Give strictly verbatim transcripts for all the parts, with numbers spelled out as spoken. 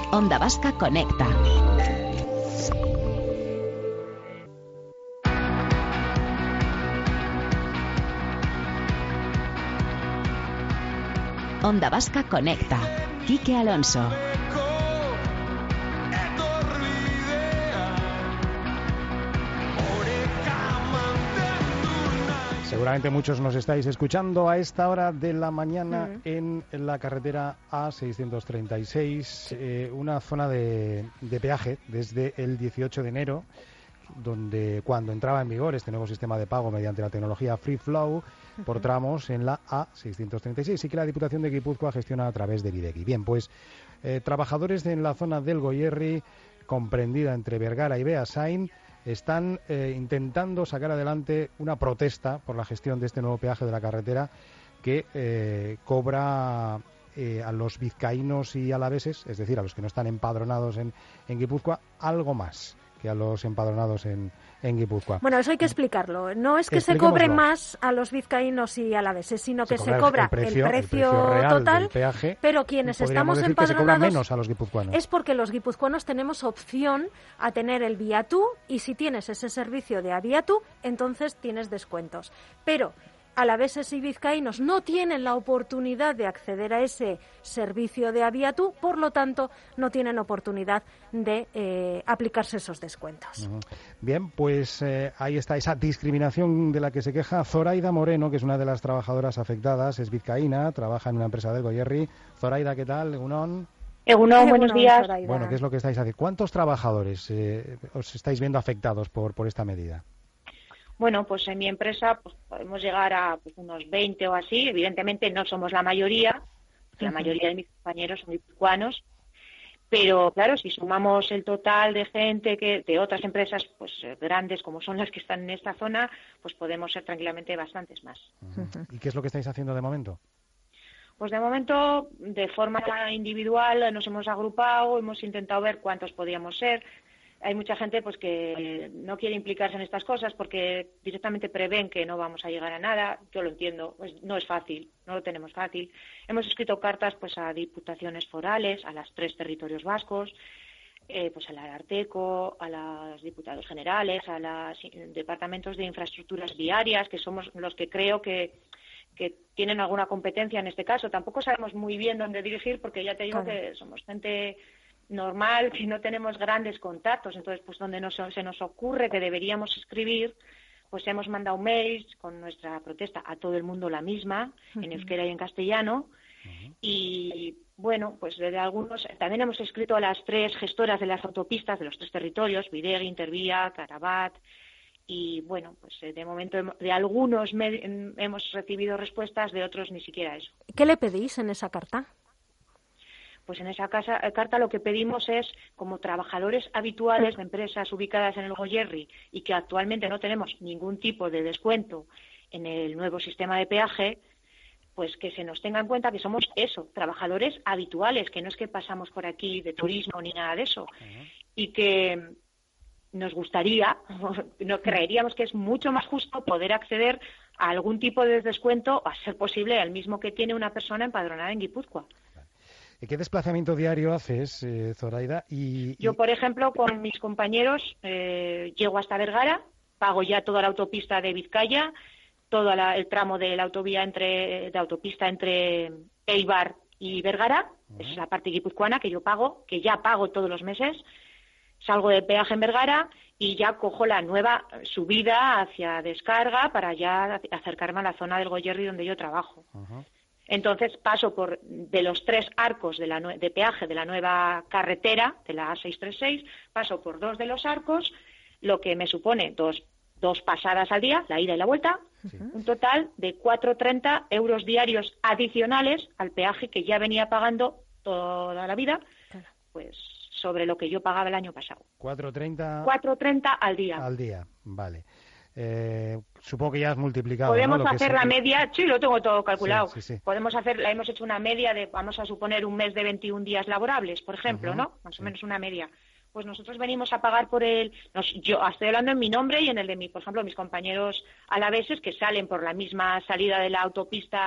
Onda Vasca Conecta. Onda Vasca Conecta. Quique Alonso. Seguramente muchos nos estáis escuchando a esta hora de la mañana Uh-huh. en la carretera A seiscientos treinta y seis, eh, una zona de, de peaje desde el dieciocho de enero, donde cuando entraba en vigor este nuevo sistema de pago mediante la tecnología Free Flow por tramos en la A seiscientos treinta y seis y que la Diputación de Guipúzcoa gestiona a través de Bidegi. Bien, pues eh, trabajadores en la zona del Goierri, comprendida entre Vergara y Beasain, están eh, intentando sacar adelante una protesta por la gestión de este nuevo peaje de la carretera que eh, cobra eh, a los vizcaínos y alaveses, es decir, a los que no están empadronados en, en Guipúzcoa, algo más que a los empadronados en, en Guipúzcoa. Bueno, eso hay que explicarlo. No es que se cobre más a los vizcaínos y alaveses, sino que se, se cobra el precio, el precio, el precio real total, del peaje, pero quienes estamos decir empadronados que se cobra menos a los guipuzcoanos. Es porque los guipuzcoanos tenemos opción a tener el Viatú, y si tienes ese servicio de Aviatú, entonces tienes descuentos. Pero alaveses y vizcaínos no tienen la oportunidad de acceder a ese servicio de Aviatú, por lo tanto no tienen oportunidad de eh, aplicarse esos descuentos. Uh-huh. Bien, pues eh, ahí está esa discriminación de la que se queja Zoraida Moreno, que es una de las trabajadoras afectadas, es vizcaína, trabaja en una empresa del Goierri. Zoraida, ¿qué tal? Egunon. Egunon, buenos días. Zoraida. Bueno, ¿qué es lo que estáis haciendo? ¿Cuántos trabajadores eh, os estáis viendo afectados por, por esta medida? Bueno, pues en mi empresa pues podemos llegar a pues, unos veinte o así. Evidentemente no somos la mayoría, porque la mayoría de mis compañeros son guipuzcoanos, pero claro, si sumamos el total de gente que de otras empresas pues grandes como son las que están en esta zona, pues podemos ser tranquilamente bastantes más. Uh-huh. ¿Y qué es lo que estáis haciendo de momento? Pues de momento, de forma individual, nos hemos agrupado, hemos intentado ver cuántos podíamos ser. Hay mucha gente pues que no quiere implicarse en estas cosas porque directamente prevén que no vamos a llegar a nada. Yo lo entiendo, pues no es fácil, no lo tenemos fácil. Hemos escrito cartas pues a diputaciones forales, a los tres territorios vascos, eh, pues al Ararteko, a los diputados generales, a los departamentos de infraestructuras viarias, que somos los que creo que que tienen alguna competencia en este caso. Tampoco sabemos muy bien dónde dirigir porque ya te digo claro. que somos gente normal, que no tenemos grandes contactos, entonces pues donde nos, se nos ocurre que deberíamos escribir, pues hemos mandado mails con nuestra protesta a todo el mundo la misma, uh-huh. en euskera y en castellano, uh-huh. y bueno, pues de algunos, también hemos escrito a las tres gestoras de las autopistas de los tres territorios, Bidegi, Intervía, Carabat, y bueno, pues de momento de algunos me, hemos recibido respuestas, de otros ni siquiera eso. ¿Qué le pedís en esa carta? Pues en esa casa, carta lo que pedimos es, como trabajadores habituales de empresas ubicadas en el Goierri y que actualmente no tenemos ningún tipo de descuento en el nuevo sistema de peaje, pues que se nos tenga en cuenta que somos eso, trabajadores habituales, que no es que pasamos por aquí de turismo ni nada de eso, uh-huh. y que nos gustaría, no creeríamos que es mucho más justo poder acceder a algún tipo de descuento, a ser posible, al mismo que tiene una persona empadronada en Guipúzcoa. ¿Qué desplazamiento diario haces, eh, Zoraida? Y, y... Yo, por ejemplo, con mis compañeros eh, llego hasta Vergara, pago ya toda la autopista de Vizcaya, todo la, el tramo de la autovía entre de autopista entre Eibar y Vergara, uh-huh. es la parte guipuzcoana que yo pago, que ya pago todos los meses. Salgo de peaje en Vergara y ya cojo la nueva subida hacia Descarga para ya acercarme a la zona del Goierri donde yo trabajo. Uh-huh. Entonces paso por de los tres arcos de, la, de peaje de la nueva carretera, de la A seiscientos treinta y seis, paso por dos de los arcos, lo que me supone dos, dos pasadas al día, la ida y la vuelta, sí. un total de cuatrocientos treinta euros diarios adicionales al peaje que ya venía pagando toda la vida, pues sobre lo que yo pagaba el año pasado. cuatrocientos treinta cuatrocientos treinta al día. Al día, vale. Eh, supongo que ya has multiplicado. Podemos ¿no? hacer la es... media, sí, lo tengo todo calculado. Sí, sí, sí. Podemos hacer, la hemos hecho una media de, vamos a suponer, un mes de veintiún días laborables, por ejemplo, uh-huh. ¿no? Más sí. o menos una media. Pues nosotros venimos a pagar por el, nos, yo estoy hablando en mi nombre y en el de mi, por ejemplo, mis compañeros alaveses que salen por la misma salida de la autopista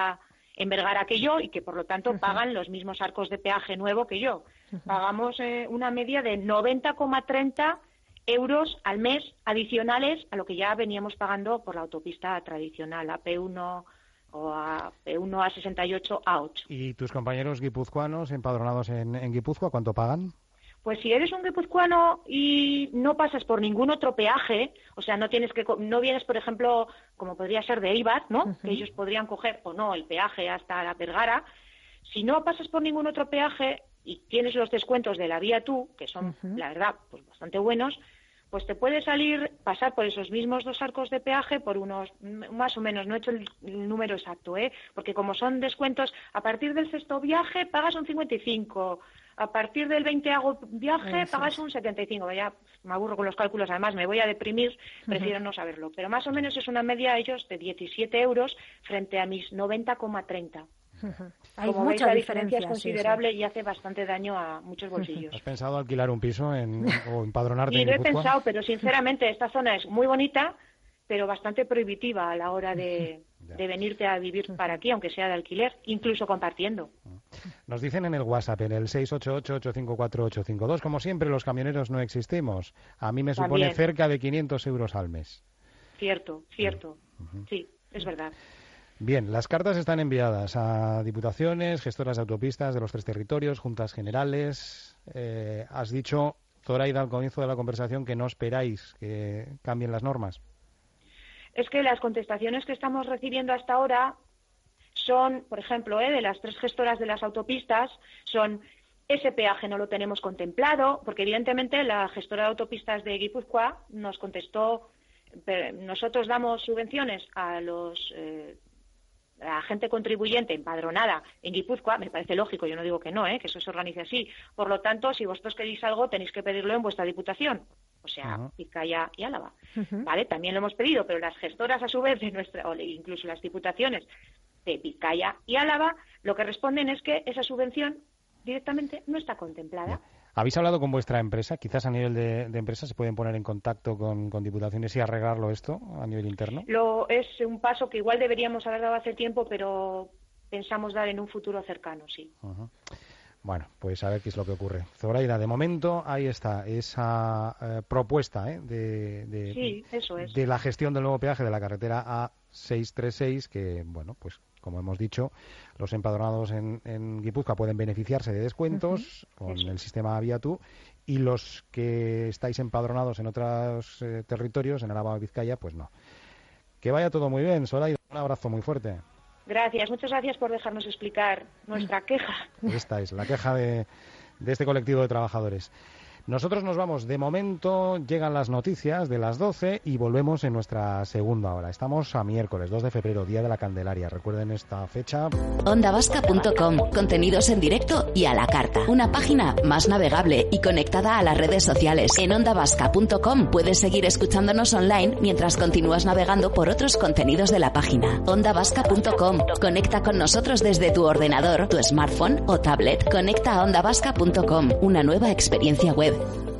en Vergara que yo y que por lo tanto uh-huh. pagan los mismos arcos de peaje nuevo que yo. Uh-huh. Pagamos eh, una media de noventa coma treinta euros al mes adicionales a lo que ya veníamos pagando por la autopista tradicional, a P uno o a P uno, A sesenta y ocho, A ocho. ¿Y tus compañeros guipuzcoanos empadronados en, en Guipúzcoa cuánto pagan? Pues si eres un guipuzcoano y no pasas por ningún otro peaje, o sea, no tienes que no vienes, por ejemplo, como podría ser de Eibar, ¿no? Uh-huh. Que ellos podrían coger o no el peaje hasta la Vergara. Si no pasas por ningún otro peaje y tienes los descuentos de la Vía Tú, que son, uh-huh. la verdad, pues bastante buenos, pues te puede salir pasar por esos mismos dos arcos de peaje por unos, más o menos, no he hecho el, el número exacto, ¿eh? Porque como son descuentos, a partir del sexto viaje pagas un cincuenta y cinco, a partir del veinteavo viaje Eso pagas es. un setenta y cinco. Ya me aburro con los cálculos, además me voy a deprimir, prefiero uh-huh. no saberlo. Pero más o menos es una media ellos de diecisiete euros frente a mis noventa coma treinta. Uh-huh. Hay Como mucha veis, la diferencia, diferencia es considerable sí, sí. y hace bastante daño a muchos bolsillos. ¿Has pensado alquilar un piso en, o empadronarte Sí, en lo he Guipúzcoa? pensado, pero sinceramente esta zona es muy bonita, pero bastante prohibitiva a la hora de, de venirte a vivir para aquí, aunque sea de alquiler, incluso compartiendo. Nos dicen en el WhatsApp, en el seis ocho ocho, ocho cinco cuatro, ocho cinco dos, como siempre los camioneros no existimos. A mí me supone También. cerca de quinientos euros al mes. Cierto, cierto. Uh-huh. Sí, es verdad. Bien, las cartas están enviadas a diputaciones, gestoras de autopistas de los tres territorios, juntas generales. Eh, has dicho, Zoraida, al comienzo de la conversación, que no esperáis que cambien las normas. Es que las contestaciones que estamos recibiendo hasta ahora son, por ejemplo, ¿eh? de las tres gestoras de las autopistas, son ese peaje no lo tenemos contemplado, porque evidentemente la gestora de autopistas de Guipúzcoa nos contestó, nosotros damos subvenciones a los... Eh, a la gente contribuyente empadronada en Guipúzcoa, me parece lógico, yo no digo que no, ¿eh? que eso se organice así. Por lo tanto, si vosotros queréis algo, tenéis que pedirlo en vuestra diputación, o sea, uh-huh. Vizcaya y Álava. Uh-huh. ¿Vale? También lo hemos pedido, pero las gestoras, a su vez, de nuestra, o incluso las diputaciones de Vizcaya y Álava, lo que responden es que esa subvención directamente no está contemplada. Yeah. ¿Habéis hablado con vuestra empresa? Quizás a nivel de, de empresa se pueden poner en contacto con, con diputaciones y arreglarlo esto a nivel interno. Lo, es un paso que igual deberíamos haber dado hace tiempo, pero pensamos dar en un futuro cercano, sí. Uh-huh. Bueno, pues a ver qué es lo que ocurre. Zoraida, de momento ahí está esa eh, propuesta ¿eh? de, de, sí, eso es. de la gestión del nuevo peaje de la carretera A seiscientos treinta y seis, que, bueno, pues como hemos dicho, los empadronados en, en Guipúzcoa pueden beneficiarse de descuentos uh-huh. con Eso. el sistema Vía Tú, y los que estáis empadronados en otros eh, territorios, en Álava o Vizcaya, pues no. Que vaya todo muy bien, Zoraida, un abrazo muy fuerte. Gracias, muchas gracias por dejarnos explicar nuestra queja. Esta es la queja de, de este colectivo de trabajadores. Nosotros nos vamos, de momento llegan las noticias de las doce y volvemos en nuestra segunda hora. Estamos a miércoles dos de febrero, Día de la Candelaria. Recuerden esta fecha. onda vasca punto com, contenidos en directo y a la carta. Una página más navegable y conectada a las redes sociales. En onda vasca punto com puedes seguir escuchándonos online mientras continúas navegando por otros contenidos de la página. onda vasca punto com, conecta con nosotros desde tu ordenador, tu smartphone o tablet. Conecta a onda vasca punto com, una nueva experiencia web.